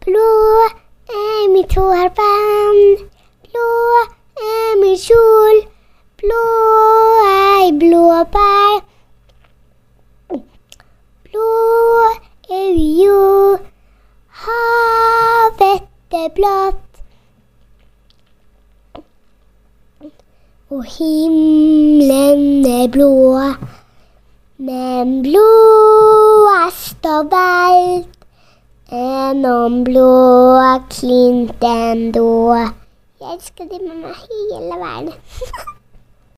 Blå mitt hårband, blå min kjol, blå blåbær. Blå jo, havet blått, og himmelen blå, men blåest av alt om blå klinten da. Jeg elsker det med meg hele verden.